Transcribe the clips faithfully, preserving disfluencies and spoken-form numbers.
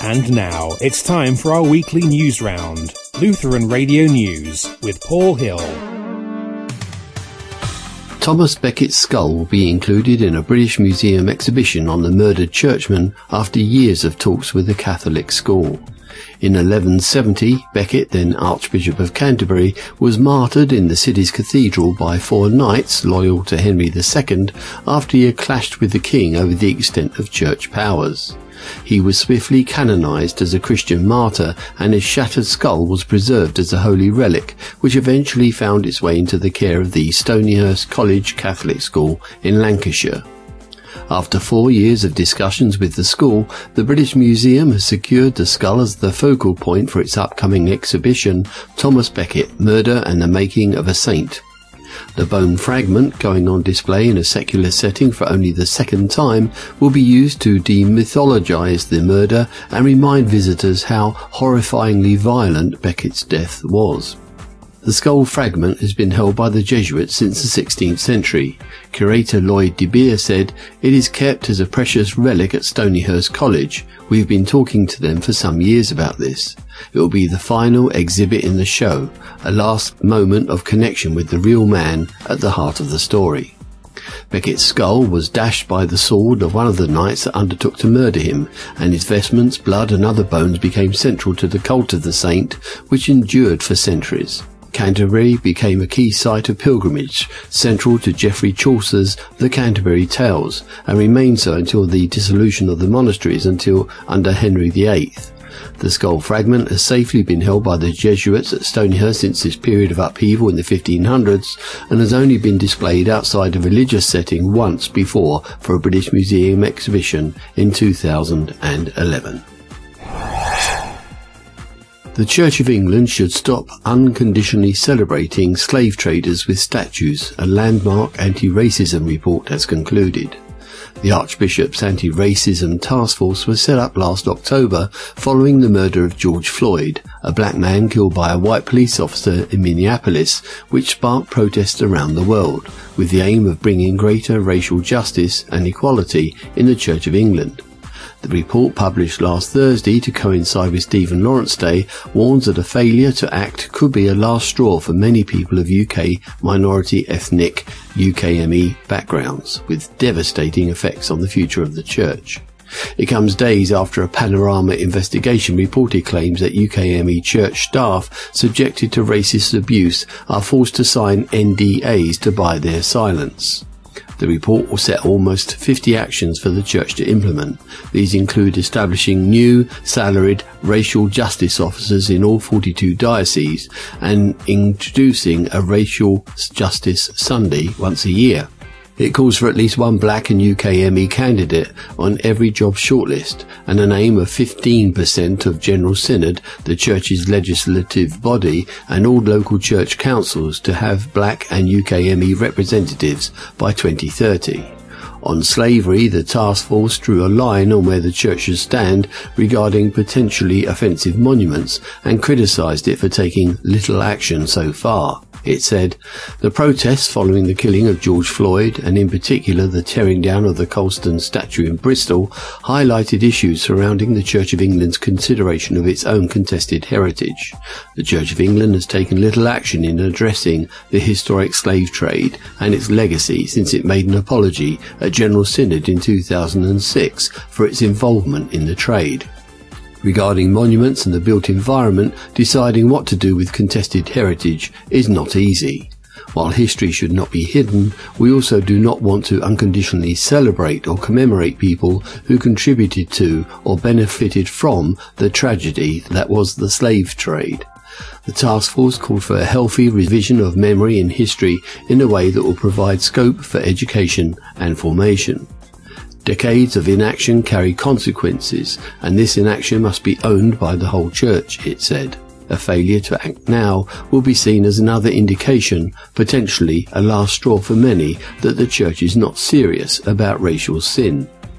And now it's time for our weekly news round. Lutheran Radio News with Paul Hill. Thomas Becket's skull will be included in a British Museum exhibition on the murdered churchman after years of talks with the Catholic school. In eleven seventy, Becket, then Archbishop of Canterbury, was martyred in the city's cathedral by four knights loyal to Henry the Second after he had clashed with the king over the extent of church powers. He was swiftly canonised as a Christian martyr, and his shattered skull was preserved as a holy relic, which eventually found its way into the care of the Stonyhurst College Catholic School in Lancashire. After four years of discussions with the school, the British Museum has secured the skull as the focal point for its upcoming exhibition, Thomas Becket, Murder and the Making of a Saint. The bone fragment, going on display in a secular setting for only the second time, will be used to demythologise the murder and remind visitors how horrifyingly violent Becket's death was. The skull fragment has been held by the Jesuits since the sixteenth century. Curator Lloyd de Beer said, "It is kept as a precious relic at Stonyhurst College. We've been talking to them for some years about this. It will be the final exhibit in the show, a last moment of connection with the real man at the heart of the story." Becket's skull was dashed by the sword of one of the knights that undertook to murder him, and his vestments, blood and other bones became central to the cult of the saint, which endured for centuries. Canterbury became a key site of pilgrimage, central to Geoffrey Chaucer's The Canterbury Tales, and remained so until the dissolution of the monasteries until under Henry the Eighth. The skull fragment has safely been held by the Jesuits at Stonyhurst since this period of upheaval in the fifteen hundreds, and has only been displayed outside a religious setting once before for a British Museum exhibition in two thousand eleven. The Church of England should stop unconditionally celebrating slave traders with statues, a landmark anti-racism report has concluded. The Archbishop's Anti-Racism Task Force was set up last October following the murder of George Floyd, a black man killed by a white police officer in Minneapolis, which sparked protests around the world, with the aim of bringing greater racial justice and equality in the Church of England. The report, published last Thursday to coincide with Stephen Lawrence Day, warns that a failure to act could be a last straw for many people of U K minority ethnic U K M E backgrounds, with devastating effects on the future of the Church. It comes days after a Panorama investigation reported claims that U K M E church staff subjected to racist abuse are forced to sign N D As to buy their silence. The report will set almost fifty actions for the Church to implement. These include establishing new, salaried, racial justice officers in all forty-two dioceses and introducing a Racial Justice Sunday once a year. It calls for at least one black and U K M E candidate on every job shortlist, and an aim of fifteen percent of General Synod, the Church's legislative body, and all local church councils to have black and U K M E representatives by twenty thirty. On slavery, the task force drew a line on where the Church should stand regarding potentially offensive monuments and criticised it for taking little action so far. It said, "The protests following the killing of George Floyd, and in particular the tearing down of the Colston statue in Bristol, highlighted issues surrounding the Church of England's consideration of its own contested heritage. The Church of England has taken little action in addressing the historic slave trade and its legacy since it made an apology at General Synod in two thousand six for its involvement in the trade. Regarding monuments and the built environment, deciding what to do with contested heritage is not easy. While history should not be hidden, we also do not want to unconditionally celebrate or commemorate people who contributed to or benefited from the tragedy that was the slave trade." The task force called for a healthy revision of memory and history in a way that will provide scope for education and formation. Decades of inaction carry consequences, and this inaction must be owned by the whole Church, it said. A failure to act now will be seen as another indication, potentially a last straw for many, that the Church is not serious about racial sin.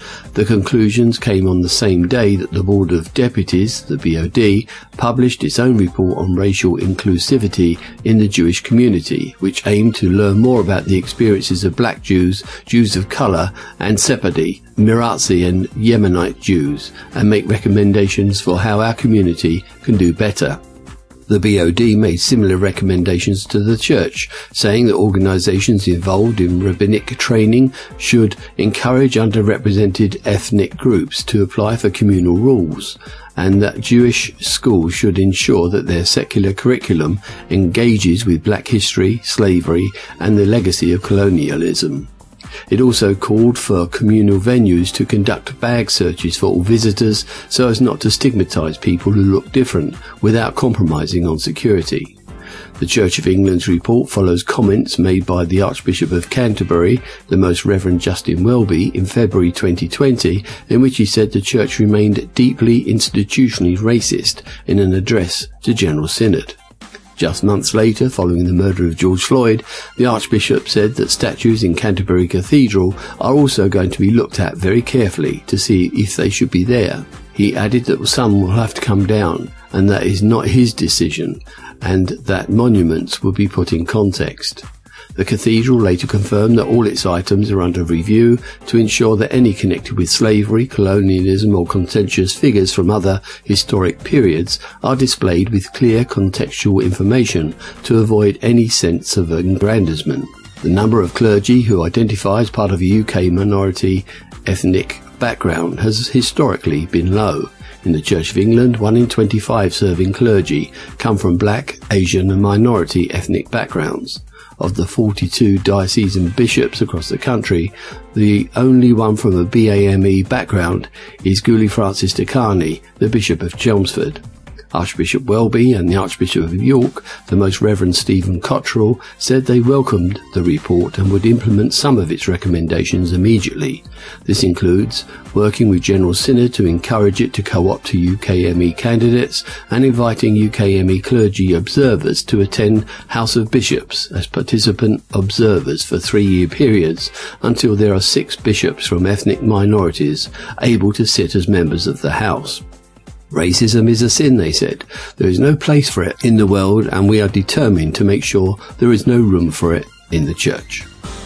The conclusions came on the same day that the Board of Deputies, the B O D, published its own report on racial inclusivity in the Jewish community, which aimed to learn more about the experiences of black Jews, Jews of colour, and Sephardi, Mirazi and Yemenite Jews, and make recommendations for how our community can do better. The B O D made similar recommendations to the Church, saying that organisations involved in rabbinic training should encourage underrepresented ethnic groups to apply for communal rules, and that Jewish schools should ensure that their secular curriculum engages with black history, slavery, and the legacy of colonialism. It also called for communal venues to conduct bag searches for all visitors so as not to stigmatise people who look different without compromising on security. The Church of England's report follows comments made by the Archbishop of Canterbury, the Most Reverend Justin Welby, in February twenty twenty, in which he said the Church remained deeply institutionally racist in an address to General Synod. Just months later, following the murder of George Floyd, the Archbishop said that statues in Canterbury Cathedral are also going to be looked at very carefully to see if they should be there. He added that some will have to come down, and that is not his decision, and that monuments will be put in context. The cathedral later confirmed that all its items are under review to ensure that any connected with slavery, colonialism or contentious figures from other historic periods are displayed with clear contextual information to avoid any sense of aggrandizement. The number of clergy who identify as part of a U K minority ethnic background has historically been low. In the Church of England, one in twenty-five serving clergy come from black, Asian and minority ethnic backgrounds. Of the forty-two diocesan bishops across the country, the only one from a B A M E background is Guli Francis de Carney, the Bishop of Chelmsford. Archbishop Welby and the Archbishop of York, the Most Reverend Stephen Cottrell, said they welcomed the report and would implement some of its recommendations immediately. This includes working with General Synod to encourage it to co-opt to U K M E candidates and inviting U K M E clergy observers to attend House of Bishops as participant observers for three-year periods until there are six bishops from ethnic minorities able to sit as members of the House. Racism is a sin, they said. There is no place for it in the world, and we are determined to make sure there is no room for it in the Church.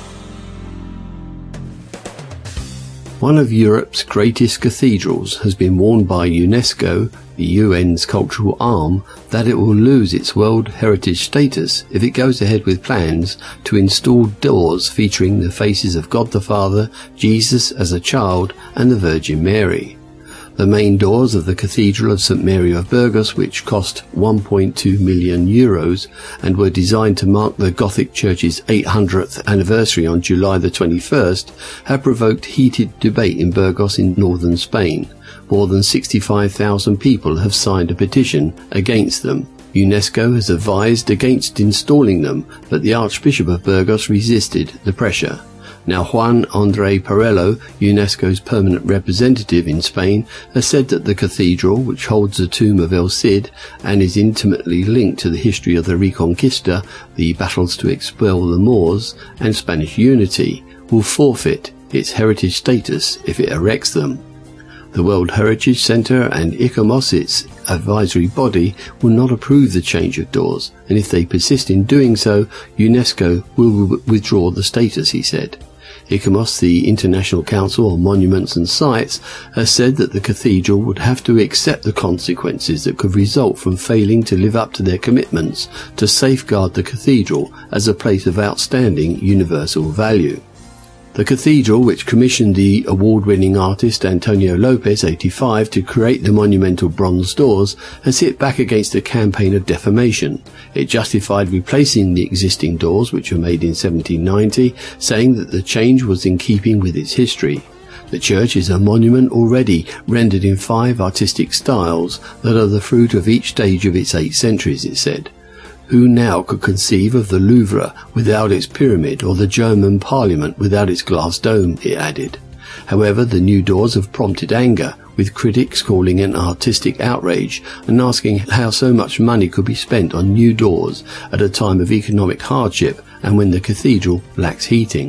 One of Europe's greatest cathedrals has been warned by UNESCO, the U N's cultural arm, that it will lose its World Heritage status if it goes ahead with plans to install doors featuring the faces of God the Father, Jesus as a child, and the Virgin Mary. The main doors of the Cathedral of Saint Mary of Burgos, which cost one point two million euros and were designed to mark the Gothic Church's eight hundredth anniversary on July the twenty-first, have provoked heated debate in Burgos in northern Spain. More than sixty-five thousand people have signed a petition against them. UNESCO has advised against installing them, but the Archbishop of Burgos resisted the pressure. Now Juan André Perello, UNESCO's permanent representative in Spain, has said that the cathedral, which holds the tomb of El Cid and is intimately linked to the history of the Reconquista, the battles to expel the Moors, and Spanish unity, will forfeit its heritage status if it erects them. The World Heritage Centre and ICOMOS, its advisory body, will not approve the change of doors, and if they persist in doing so, UNESCO will w- withdraw the status, he said. ICOMOS, the International Council on Monuments and Sites, has said that the cathedral would have to accept the consequences that could result from failing to live up to their commitments to safeguard the cathedral as a place of outstanding universal value. The cathedral, which commissioned the award-winning artist Antonio Lopez, eighty-five, to create the monumental bronze doors, has hit back against a campaign of defamation. It justified replacing the existing doors, which were made in seventeen ninety, saying that the change was in keeping with its history. The church is a monument already rendered in five artistic styles that are the fruit of each stage of its eight centuries, it said. Who now could conceive of the Louvre without its pyramid, or the German Parliament without its glass dome, it added. However, the new doors have prompted anger, with critics calling it an artistic outrage and asking how so much money could be spent on new doors at a time of economic hardship and when the cathedral lacks heating.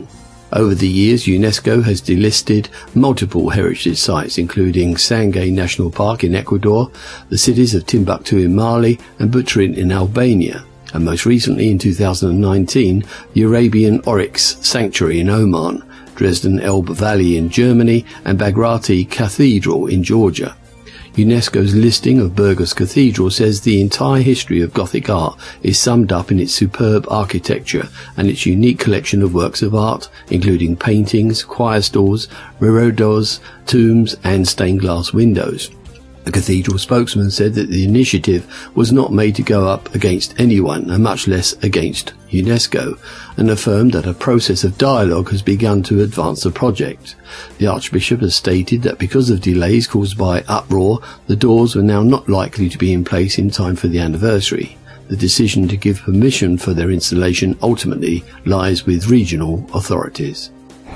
Over the years, UNESCO has delisted multiple heritage sites, including Sangay National Park in Ecuador, the cities of Timbuktu in Mali, and Butrint in Albania, and most recently in two thousand nineteen, the Arabian Oryx Sanctuary in Oman, Dresden Elbe Valley in Germany, and Bagrati Cathedral in Georgia. UNESCO's listing of Burgos Cathedral says the entire history of Gothic art is summed up in its superb architecture and its unique collection of works of art, including paintings, choir stalls, reredos, tombs, and stained glass windows. The cathedral spokesman said that the initiative was not made to go up against anyone, and much less against UNESCO, and affirmed that a process of dialogue has begun to advance the project. The Archbishop has stated that because of delays caused by uproar, the doors were now not likely to be in place in time for the anniversary. The decision to give permission for their installation ultimately lies with regional authorities.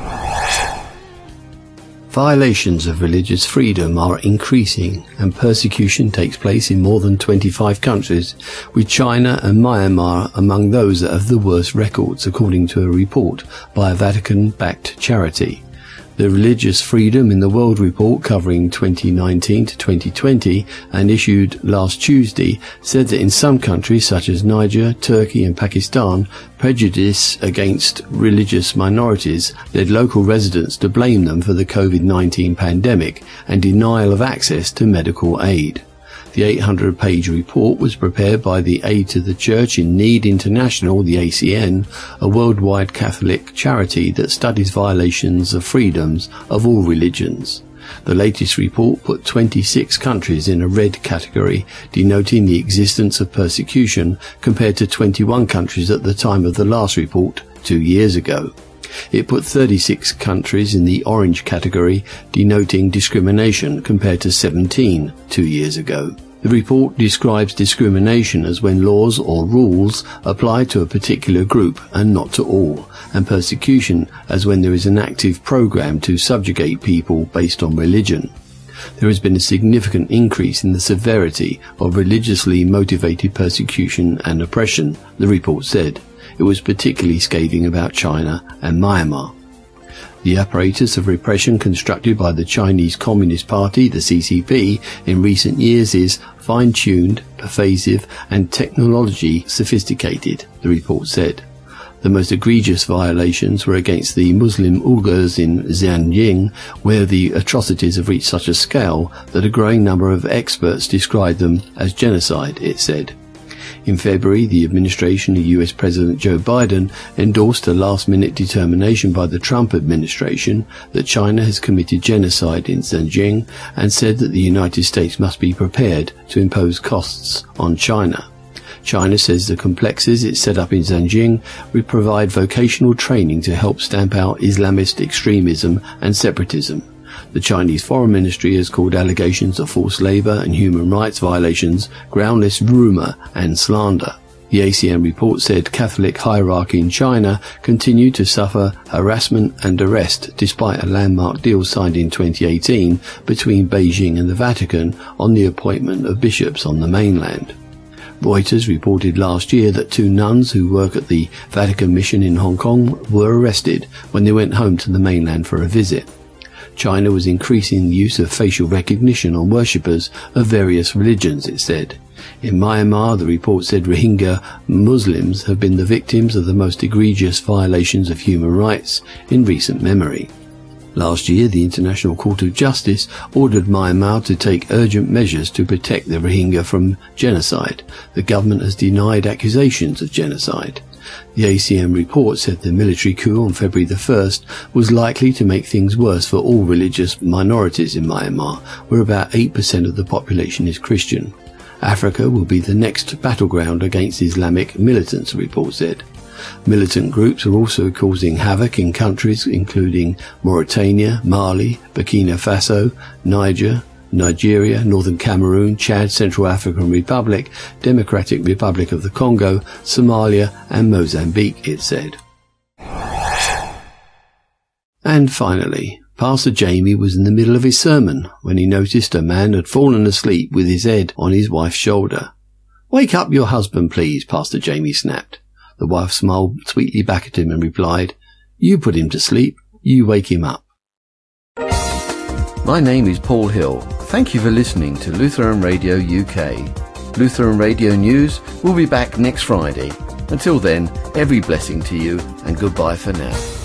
Violations of religious freedom are increasing, and persecution takes place in more than twenty-five countries, with China and Myanmar among those that have the worst records, according to a report by a Vatican-backed charity. The Religious Freedom in the World report covering twenty nineteen to twenty twenty and issued last Tuesday said that in some countries such as Niger, Turkey and Pakistan, prejudice against religious minorities led local residents to blame them for the COVID nineteen pandemic and denial of access to medical aid. The eight hundred page report was prepared by the Aid to the Church in Need International, the A C N, a worldwide Catholic charity that studies violations of freedoms of all religions. The latest report put twenty-six countries in a red category, denoting the existence of persecution, compared to twenty-one countries at the time of the last report two years ago. It put thirty-six countries in the orange category, denoting discrimination, compared to seventeen two years ago. The report describes discrimination as when laws or rules apply to a particular group and not to all, and persecution as when there is an active program to subjugate people based on religion. There has been a significant increase in the severity of religiously motivated persecution and oppression, the report said. It was particularly scathing about China and Myanmar. The apparatus of repression constructed by the Chinese Communist Party, the C C P, in recent years is fine-tuned, pervasive and technology sophisticated, the report said. The most egregious violations were against the Muslim Uyghurs in Xinjiang, where the atrocities have reached such a scale that a growing number of experts describe them as genocide, it said. In February, the administration of U S President Joe Biden endorsed a last-minute determination by the Trump administration that China has committed genocide in Xinjiang and said that the United States must be prepared to impose costs on China. China says the complexes it set up in Xinjiang would provide vocational training to help stamp out Islamist extremism and separatism. The Chinese Foreign Ministry has called allegations of forced labour and human rights violations groundless rumour and slander. The A C N report said Catholic hierarchy in China continued to suffer harassment and arrest despite a landmark deal signed in twenty eighteen between Beijing and the Vatican on the appointment of bishops on the mainland. Reuters reported last year that two nuns who work at the Vatican mission in Hong Kong were arrested when they went home to the mainland for a visit. China was increasing the use of facial recognition on worshippers of various religions, it said. In Myanmar, the report said Rohingya Muslims have been the victims of the most egregious violations of human rights in recent memory. Last year, the International Court of Justice ordered Myanmar to take urgent measures to protect the Rohingya from genocide. The government has denied accusations of genocide. The A C M report said the military coup on February the first was likely to make things worse for all religious minorities in Myanmar, where about eight percent of the population is Christian. Africa will be the next battleground against Islamic militants, the report said. Militant groups are also causing havoc in countries including Mauritania, Mali, Burkina Faso, Niger, Nigeria, Northern Cameroon, Chad, Central African Republic, Democratic Republic of the Congo, Somalia and Mozambique, it said. And finally, Pastor Jamie was in the middle of his sermon when he noticed a man had fallen asleep with his head on his wife's shoulder. "Wake up your husband, please," Pastor Jamie snapped. The wife smiled sweetly back at him and replied, You put him to sleep, you wake him up. My name is Paul Hill. Thank you for listening to Lutheran Radio U K. Lutheran Radio News will be back next Friday. Until then, every blessing to you and goodbye for now.